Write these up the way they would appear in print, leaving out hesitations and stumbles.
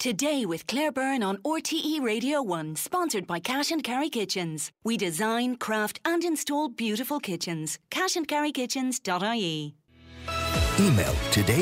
Today with Claire Byrne on RTE Radio 1, sponsored by Cash and Carry Kitchens. We design, craft and install beautiful kitchens. cashandcarrykitchens.ie. Email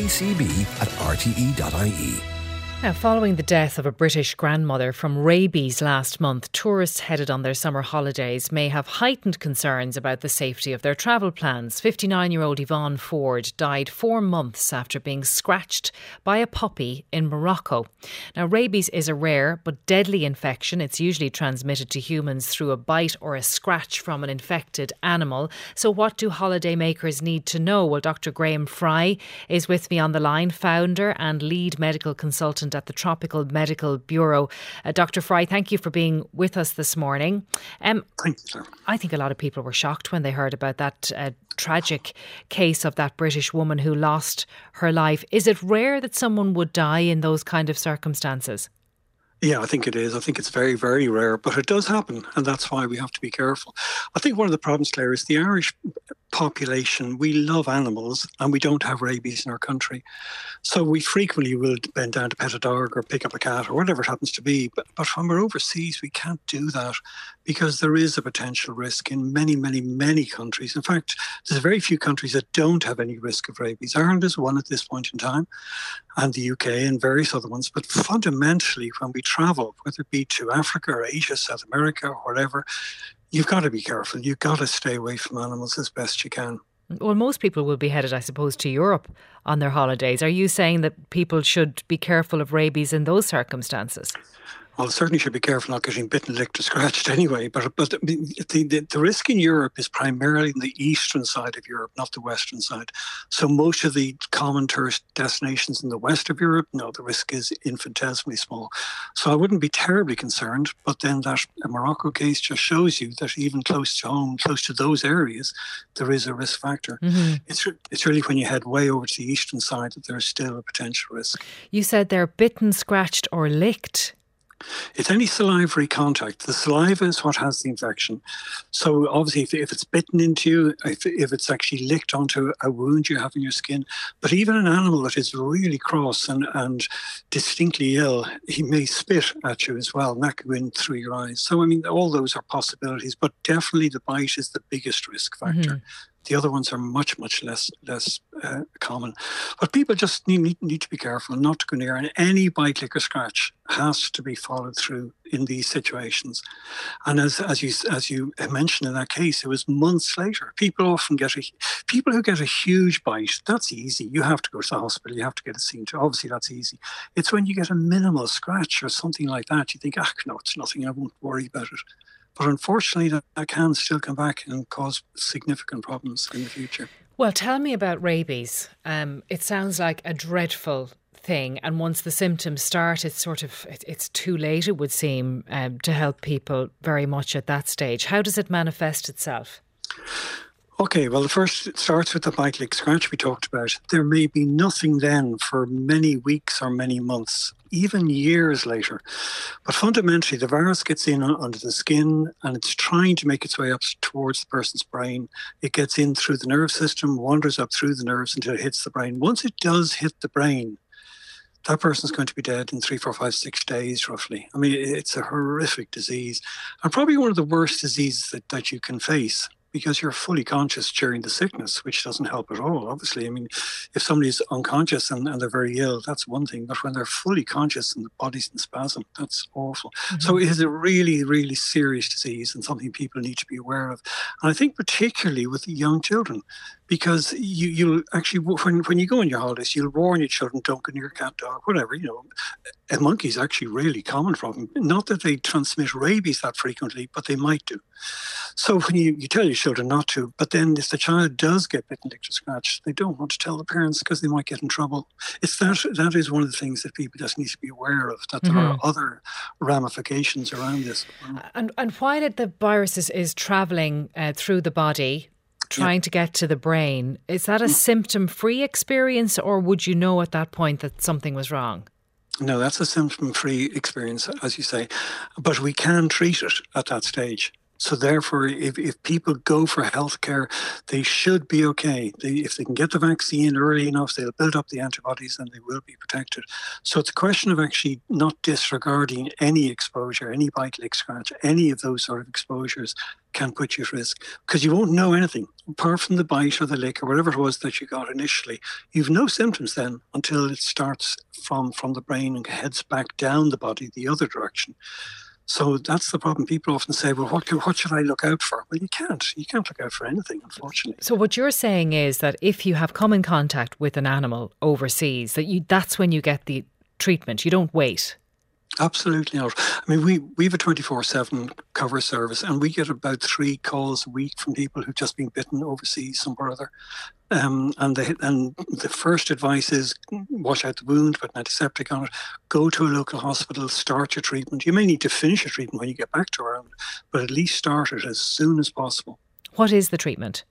todaycb@rte.ie. Now, following the death of a British grandmother from rabies last month, tourists headed on their summer holidays may have heightened concerns about the safety of their travel plans. 59-year-old Yvonne Ford died 4 months after being scratched by a puppy in Morocco. Now, rabies is a rare but deadly infection. It's usually transmitted to humans through a bite or a scratch from an infected animal. So what do holidaymakers need to know? Well, Dr. Graham Fry is with me on the line, founder and lead medical consultant at the Tropical Medical Bureau. Dr. Fry, thank you for being with us this morning. Thank you, sir. I think a lot of people were shocked when they heard about that tragic case of that British woman who lost her life. Is it rare that someone would die in those kind of circumstances? Yeah, I think it is. I think it's very, very rare, but it does happen, and that's why we have to be careful. I think one of the problems, Claire, is the Irish population. We love animals, and we don't have rabies in our country. So we frequently will bend down to pet a dog or pick up a cat or whatever it happens to be. But when we're overseas, we can't do that because there is a potential risk in many, many, many countries. In fact, there's very few countries that don't have any risk of rabies. Ireland is one at this point in time, and the UK and various other ones. But fundamentally, when we travel, whether it be to Africa or Asia, South America or whatever, you've got to be careful. You've got to stay away from animals as best you can. Well, most people will be headed, I suppose, to Europe on their holidays. Are you saying that people should be careful of rabies in those circumstances? Well, certainly should be careful not getting bitten, licked or scratched anyway. But the risk in Europe is primarily in the eastern side of Europe, not the western side. So most of the common tourist destinations in the west of Europe, no, the risk is infinitesimally small. So I wouldn't be terribly concerned. But then that Morocco case just shows you that even close to home, close to those areas, there is a risk factor. Mm-hmm. It's really when you head way over to the eastern side that there's still a potential risk. You said they're bitten, scratched or licked. It's any salivary contact. The saliva is what has the infection. So obviously if it's bitten into you, if it's actually licked onto a wound you have in your skin, but even an animal that is really cross and distinctly ill, he may spit at you as well, and that could go in through your eyes. So I mean, all those are possibilities, but definitely the bite is the biggest risk factor. Mm-hmm. The other ones are much, much less common. But people just need to be careful not to go near. And any bite, lick or scratch has to be followed through in these situations. And as you mentioned in that case, it was months later. People who get a huge bite, that's easy. You have to go to the hospital. You have to get it seen to. Obviously, that's easy. It's when you get a minimal scratch or something like that, you think, no, it's nothing. I won't worry about it. But unfortunately, that can still come back and cause significant problems in the future. Well, tell me about rabies. It sounds like a dreadful thing. And once the symptoms start, it's too late, it would seem, to help people very much at that stage. How does it manifest itself? Okay, well, it starts with the bite, lick, scratch we talked about. There may be nothing then for many weeks or many months, even years later. But fundamentally, the virus gets in under the skin and it's trying to make its way up towards the person's brain. It gets in through the nerve system, wanders up through the nerves until it hits the brain. Once it does hit the brain, that person's going to be dead in 3, 4, 5, 6 days, roughly. I mean, it's a horrific disease and probably one of the worst diseases that you can face, because you're fully conscious during the sickness, which doesn't help at all, obviously. I mean, if somebody's unconscious and they're very ill, that's one thing. But when they're fully conscious and the body's in spasm, that's awful. Mm-hmm. So it is a really, really serious disease and something people need to be aware of. And I think particularly with young children, because you'll actually, when you go on your holidays, you'll warn your children, don't go near a cat, dog, whatever, A monkey's actually really common problem. Not that they transmit rabies that frequently, but they might do. So when you tell your children not to, but then if the child does get bitten, licked or scratched, they don't want to tell the parents because they might get in trouble. That is one of the things that people just need to be aware of, that there are other ramifications around this. And while the virus is travelling through the body, trying to get to the brain, is that a symptom-free experience, or would you know at that point that something was wrong? No, that's a symptom-free experience, as you say, but we can treat it at that stage. So therefore, if people go for healthcare, they should be okay. If they can get the vaccine early enough, they'll build up the antibodies and they will be protected. So it's a question of actually not disregarding any exposure, any bite, lick, scratch, any of those sort of exposures can put you at risk, because you won't know anything apart from the bite or the lick or whatever it was that you got initially. You've no symptoms then until it starts from the brain and heads back down the body the other direction. So that's the problem. People often say, well, what should I look out for? Well, you can't look out for anything, unfortunately. So what you're saying is that if you have come in contact with an animal overseas, that's when you get the treatment. You don't wait. Absolutely not. I mean, we have a 24/7 cover service, and we get about 3 calls a week from people who've just been bitten overseas somewhere or other. And the first advice is wash out the wound, put an antiseptic on it, go to a local hospital, start your treatment. You may need to finish your treatment when you get back to Ireland, but at least start it as soon as possible. What is the treatment?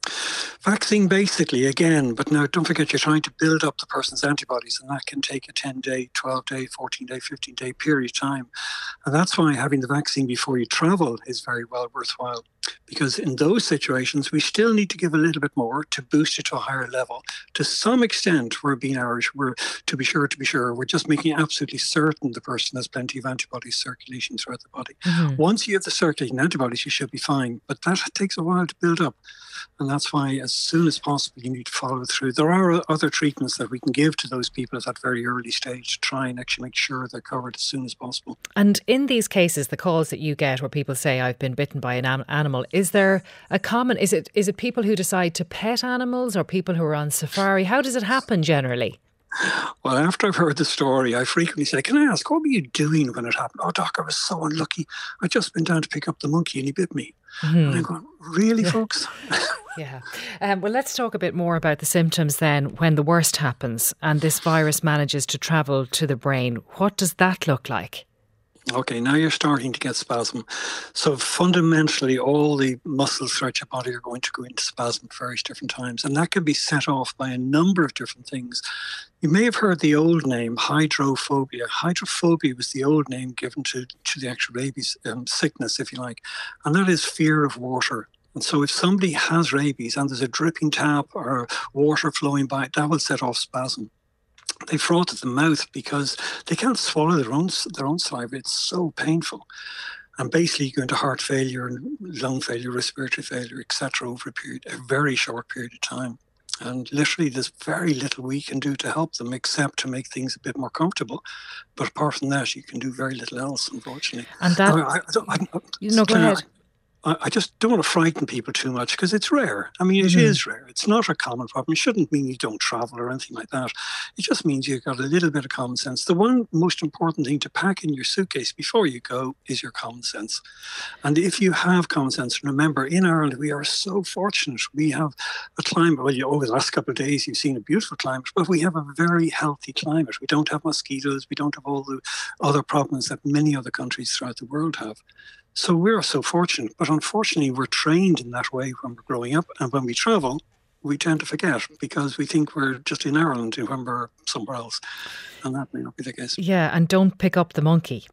Vaccine basically, again, but now don't forget you're trying to build up the person's antibodies, and that can take a 10-day, 12-day, 14-day, 15-day period of time. And that's why having the vaccine before you travel is very well worthwhile, because in those situations, we still need to give a little bit more to boost it to a higher level. To some extent, we're being Irish, we're to be sure, we're just making absolutely certain the person has plenty of antibodies circulation throughout the body. Mm-hmm. Once you have the circulating antibodies, you should be fine, but that takes a while to build up. And that's why as soon as possible you need to follow through. There are other treatments that we can give to those people at that very early stage to try and actually make sure they're covered as soon as possible. And in these cases, the calls that you get where people say, I've been bitten by an animal, is there a common, is it people who decide to pet animals or people who are on safari? How does it happen generally? Well, after I've heard the story, I frequently say, can I ask, what were you doing when it happened? Oh, Doc, I was so unlucky. I'd just been down to pick up the monkey and he bit me. Mm-hmm. And I'm going, really, folks? Yeah. Well, let's talk a bit more about the symptoms then when the worst happens and this virus manages to travel to the brain. What does that look like? Okay, now you're starting to get spasm. So fundamentally, all the muscles throughout your body are going to go into spasm at various different times. And that can be set off by a number of different things. You may have heard the old name, hydrophobia. Hydrophobia was the old name given to the actual rabies sickness, if you like. And that is fear of water. And so if somebody has rabies and there's a dripping tap or water flowing by, that will set off spasm. They froth at the mouth because they can't swallow their own saliva. It's so painful. And basically you go into heart failure and lung failure, respiratory failure, etc. over a very short period of time. And literally there's very little we can do to help them except to make things a bit more comfortable. But apart from that, you can do very little else, unfortunately. And that... go ahead. I just don't want to frighten people too much because it's rare. I mean, it is rare. It's not a common problem. It shouldn't mean you don't travel or anything like that. It just means you've got a little bit of common sense. The one most important thing to pack in your suitcase before you go is your common sense. And if you have common sense, remember, in Ireland, we are so fortunate. We have a climate, well, over the last couple of days, you've seen a beautiful climate, but we have a very healthy climate. We don't have mosquitoes. We don't have all the other problems that many other countries throughout the world have. So we're so fortunate, but unfortunately we're trained in that way when we're growing up, and when we travel, we tend to forget because we think we're just in Ireland when we're somewhere else, and that may not be the case. Yeah, and don't pick up the monkey.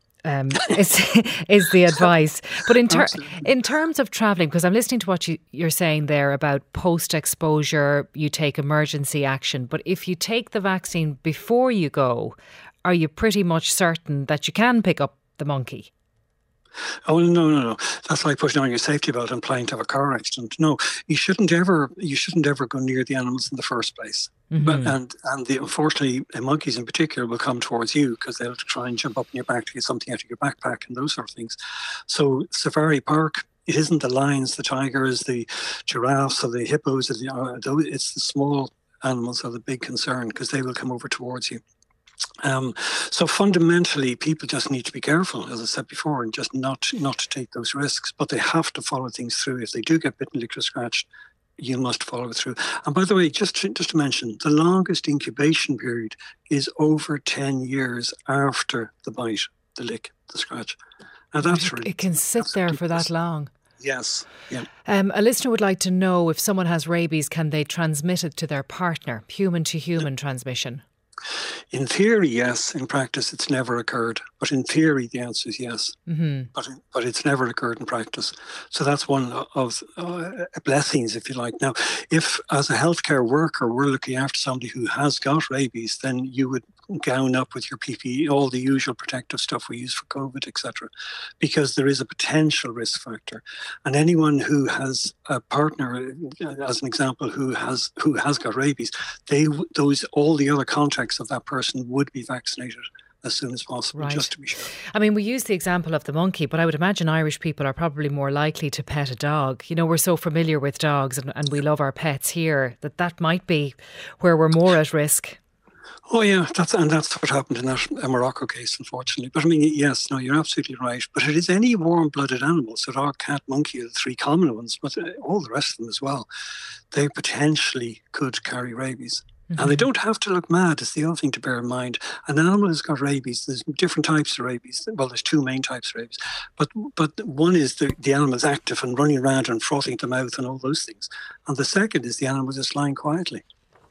Is the advice. But in terms of travelling, because I'm listening to what you're saying there about post-exposure, you take emergency action, but if you take the vaccine before you go, are you pretty much certain that you can pick up the monkey? Oh, no. That's like putting on your safety belt and planning to have a car accident. No, you shouldn't ever go near the animals in the first place. Mm-hmm. But unfortunately, monkeys in particular will come towards you because they'll try and jump up in your back to get something out of your backpack and those sort of things. So safari park, it isn't the lions, the tigers, the giraffes, or the hippos. It's the small animals are the big concern because they will come over towards you. So fundamentally, people just need to be careful, as I said before, and just not to take those risks. But they have to follow things through. If they do get bitten, licked, or scratched, you must follow it through. And by the way, just to mention, the longest incubation period is over 10 years after the bite, the lick, the scratch. Now that's really... It can sit there for that long. Yes. Yeah. A listener would like to know if someone has rabies, can they transmit it to their partner, human-to-human transmission? In theory, yes. In practice, it's never occurred. But in theory, the answer is yes. But it's never occurred in practice. So that's one of blessings, if you like. Now, if as a healthcare worker, we're looking after somebody who has got rabies, then you would gown up with your PPE, all the usual protective stuff we use for COVID, etc., because there is a potential risk factor. And anyone who has a partner, as an example, who has got rabies, all the other contacts of that person would be vaccinated as soon as possible, right, just to be sure. I mean, we use the example of the monkey, but I would imagine Irish people are probably more likely to pet a dog. You know, we're so familiar with dogs and we love our pets here that might be where we're more at risk. Oh yeah, that's what happened in that Morocco case, unfortunately. But I mean, yes, no, you're absolutely right. But it is any warm-blooded animals, so dog, cat, monkey are the three common ones, but all the rest of them as well, they potentially could carry rabies. And they don't have to look mad, is the other thing to bear in mind. An animal has got rabies. There's different types of rabies. Well, there's two main types of rabies. But one is the animal's active and running around and frothing at the mouth and all those things. And the second is the animal just lying quietly.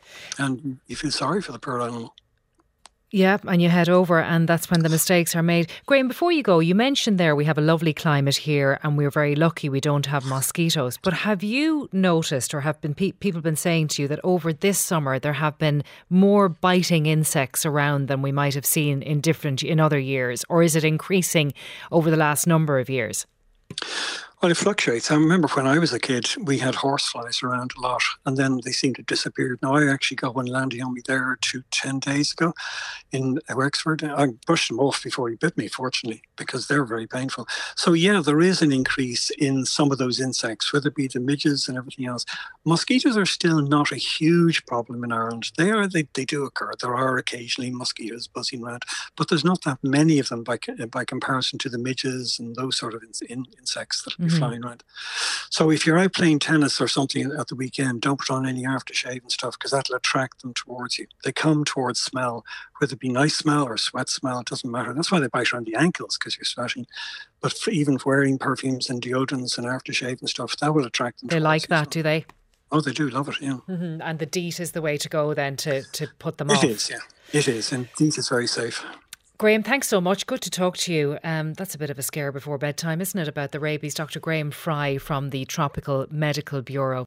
And you feel sorry for the poor animal. Yeah, and you head over and that's when the mistakes are made. Graham, before you go, you mentioned there we have a lovely climate here and we're very lucky we don't have mosquitoes. But have you noticed, or have people been saying to you, that over this summer there have been more biting insects around than we might have seen in other years? Or is it increasing over the last number of years? Well, it fluctuates. I remember when I was a kid, we had horseflies around a lot, and then they seemed to disappear. Now, I actually got one landing on me there 10 days ago in Wexford. I brushed them off before he bit me, fortunately, because they're very painful. So, yeah, there is an increase in some of those insects, whether it be the midges and everything else. Mosquitoes are still not a huge problem in Ireland. They do occur. There are occasionally mosquitoes buzzing around, but there's not that many of them by comparison to the midges and those sort of insects that flying around. So if you're out playing tennis or something at the weekend, don't put on any aftershave and stuff, because that'll attract them towards you. They come towards smell, whether it be nice smell or sweat smell, it doesn't matter. That's why they bite around the ankles, because you're sweating. But even wearing perfumes and deodorants and aftershave and stuff, that will attract them. They like that, do they? Oh, they do love it, yeah. And the DEET is the way to go then to put them off. It is, yeah. It is, and DEET is very safe. Graham, thanks so much. Good to talk to you. That's a bit of a scare before bedtime, isn't it, about the rabies? Dr. Graham Fry from the Tropical Medical Bureau.